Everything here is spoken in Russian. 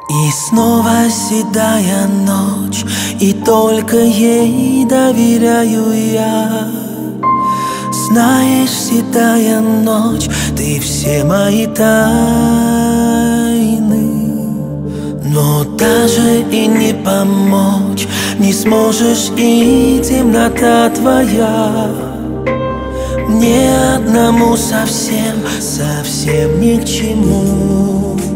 И снова седая ночь, и только ей доверяю я. Знаешь, седая ночь, ты все мои тайны. Но даже и не помочь не сможешь, и темнота твоя мне одному совсем, совсем ни к чему.